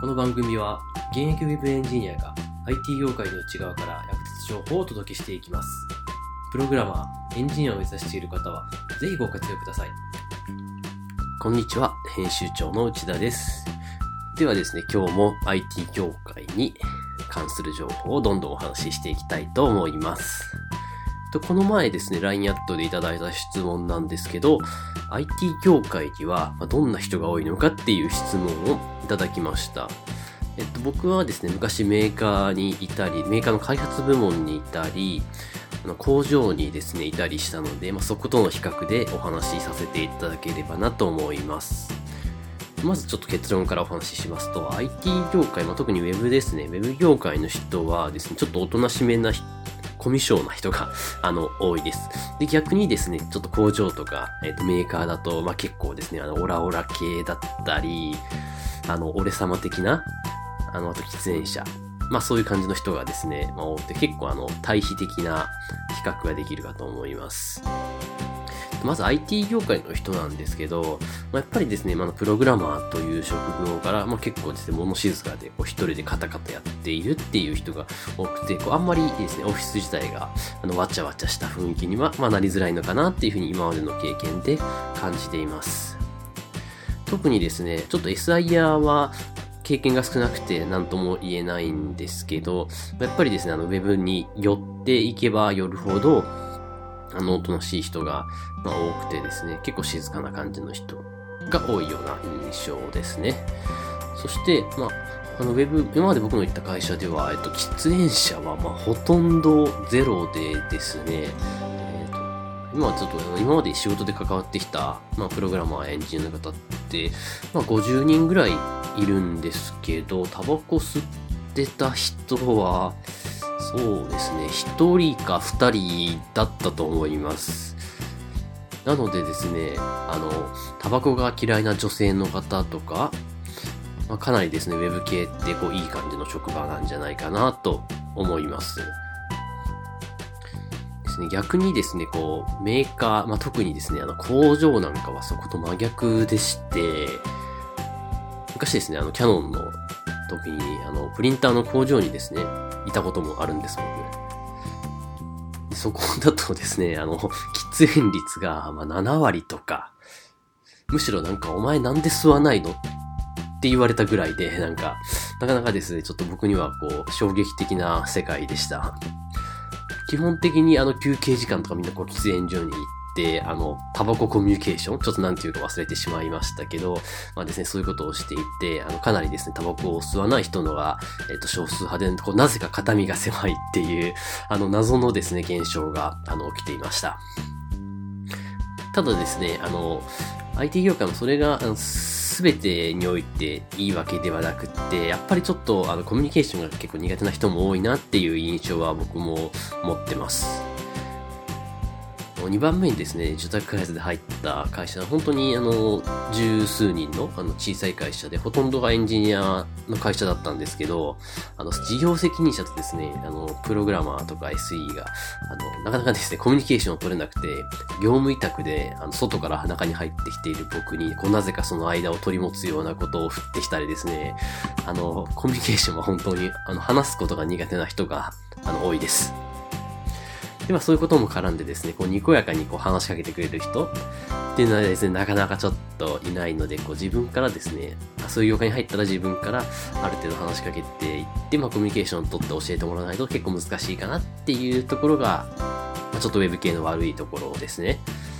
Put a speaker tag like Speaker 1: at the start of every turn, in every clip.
Speaker 1: この番組は現役ウェブエンジニアが IT 業界の内側から役立つ情報をお届けしていきます。プログラマー、エンジニアを目指している方はぜひご活用ください。こんにちは、編集長の内田です。ではですね、今日も IT 業界に関する情報をどんどんお話ししていきたいと思います。この前ですね、LINE アットでいただいた質問なんですけど、IT 業界にはどんな人が多いのかっていう質問をいただきました。僕はですね、昔メーカーにいたり、メーカーの開発部門にいたり、工場にですね、いたりしたので、そことの比較でお話しさせていただければなと思います。まずちょっと結論からお話ししますと、IT 業界、特に Web ですね、Web 業界の人はですね、ちょっとおとなしめなコミュ障な人が多いです。で、逆にですね、ちょっと工場とか、メーカーだと、結構ですね、オラオラ系だったり、俺様的な、あと喫煙者。そういう感じの人がですね、多くて結構対比的な比較ができるかと思います。まず IT 業界の人なんですけど、やっぱりですね、プログラマーという職業から、結構ですね、物静かで一人でカタカタやっているっていう人が多くて、あんまりですね、オフィス自体がわちゃわちゃした雰囲気には、なりづらいのかなっていうふうに今までの経験で感じています。特にですね、ちょっと SIR は経験が少なくて何とも言えないんですけど、やっぱりですね、ウェブに寄っていけば寄るほど、おとなしい人が、多くてですね、結構静かな感じの人が多いような印象ですね。そして、ウェブ、今まで僕の行った会社では、喫煙者は、ほとんどゼロでですね、今まで仕事で関わってきた、プログラマー、エンジニアの方って、50人ぐらいいるんですけど、タバコ吸ってた人は、そうですね、1人か2人だったと思います。なのでですね、タバコが嫌いな女性の方とか、かなりですね、ウェブ系っていい感じの職場なんじゃないかなと思います。ですね、逆にですね、メーカー、特にですね、工場なんかはそこと真逆でして、昔ですね、キヤノンの時に、プリンターの工場にですね、いたこともあるんです、僕。でそこだとですね、喫煙率が、7割とか、むしろお前なんで吸わないのって言われたぐらいで、なかなかですね、ちょっと僕には衝撃的な世界でした。基本的に休憩時間とかみんな喫煙所に行って、タバココミュニケーションちょっとなんていうか忘れてしまいましたけど、ですね、そういうことをしていて、かなりですね、タバコを吸わない人のが、少数派で、なぜか肩身が狭いっていう、謎のですね、現象が、起きていました。ただですね、IT 業界もそれが、すべてにおいていいわけではなくって、やっぱりちょっとコミュニケーションが結構苦手な人も多いなっていう印象は僕も持ってます。2番目にですね、受託開発で入った会社は本当に十数人の小さい会社で、ほとんどがエンジニアの会社だったんですけど、事業責任者とですね、プログラマーとか SE が、なかなかですね、コミュニケーションを取れなくて、業務委託で、外から中に入ってきている僕に、なぜかその間を取り持つようなことを振ってきたりですね、コミュニケーションは本当に、話すことが苦手な人が、多いです。で、そういうことも絡んでですね、にこやかに話しかけてくれる人っていうのはですね、なかなかちょっといないので、自分からですね、そういう業界に入ったら自分からある程度話しかけていって、コミュニケーションを取って教えてもらわないと結構難しいかなっていうところが、ちょっとウェブ系の悪いところですね。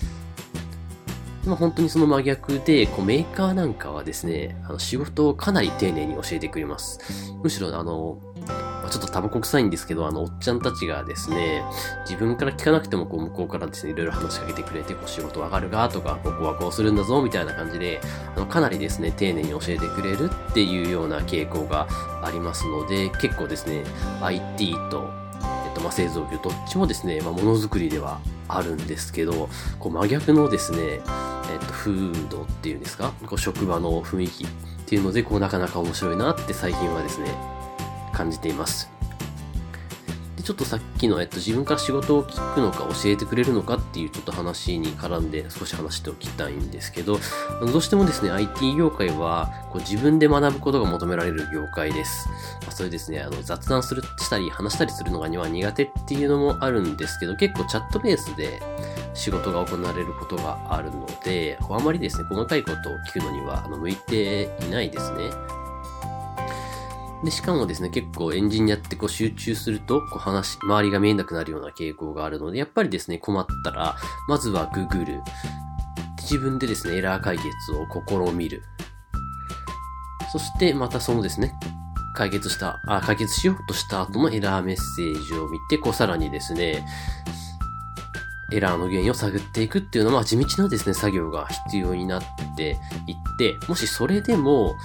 Speaker 1: 本当にその真逆で、メーカーなんかはですね、仕事をかなり丁寧に教えてくれます。むしろちょっとタバコ臭いんですけど、おっちゃんたちがですね、自分から聞かなくても向こうからですね、いろいろ話しかけてくれて、仕事わかるかとか、ここはこうするんだぞ、みたいな感じで、かなりですね、丁寧に教えてくれるっていうような傾向がありますので、結構ですね、IT と、製造業どっちもですね、ものづくりではあるんですけど、真逆のですね、風土っていうんですか、職場の雰囲気っていうので、なかなか面白いなって最近はですね、感じています。でちょっとさっきの、自分から仕事を聞くのか教えてくれるのかっていうちょっと話に絡んで少し話しておきたいんですけど、どうしてもですね、IT 業界は自分で学ぶことが求められる業界です。それですね、雑談したり話したりするのが苦手っていうのもあるんですけど、結構チャットベースで仕事が行われることがあるので、あまりですね、細かいことを聞くのには向いていないですね。で、しかもですね、結構エンジニアって集中すると、周りが見えなくなるような傾向があるので、やっぱりですね、困ったら、まずは Google。自分でですね、エラー解決を試みる。そして、またそのですね、解決しようとした後のエラーメッセージを見て、さらにですね、エラーの原因を探っていくっていうのは、地道なですね、作業が必要になっていって、もしそれでも、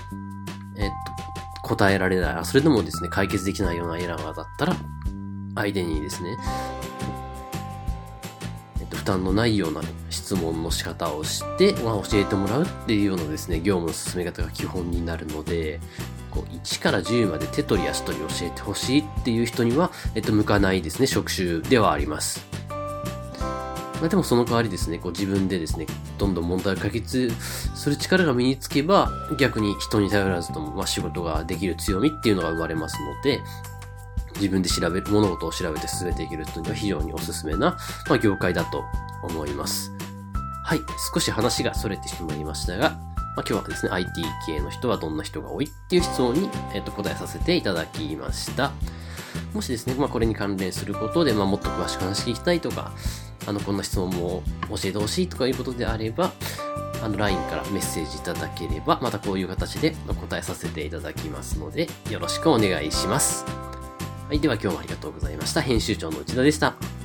Speaker 1: 答えられない、それでもですね、解決できないようなエラーだったら、相手にですね、負担のないような質問の仕方をして、教えてもらうっていうようなですね、業務の進め方が基本になるので、1から10まで手取り足取り教えてほしいっていう人には、向かないですね、職種ではあります。でもその代わりですね、自分でですね、どんどん問題を解決する力が身につけば、逆に人に頼らずとも、仕事ができる強みっていうのが生まれますので、自分で物事を調べて進めていける人には非常におすすめな、業界だと思います。はい、少し話が逸れてしまいましたが、今日はですね、IT 系の人はどんな人が多いっていう質問に、答えさせていただきました。もしですね、これに関連することで、もっと詳しく話聞きたいとか、こんな質問も教えてほしいとかいうことであれば、LINE からメッセージいただければ、またこういう形で答えさせていただきますので、よろしくお願いします。はい、では今日もありがとうございました。編集長の内田でした。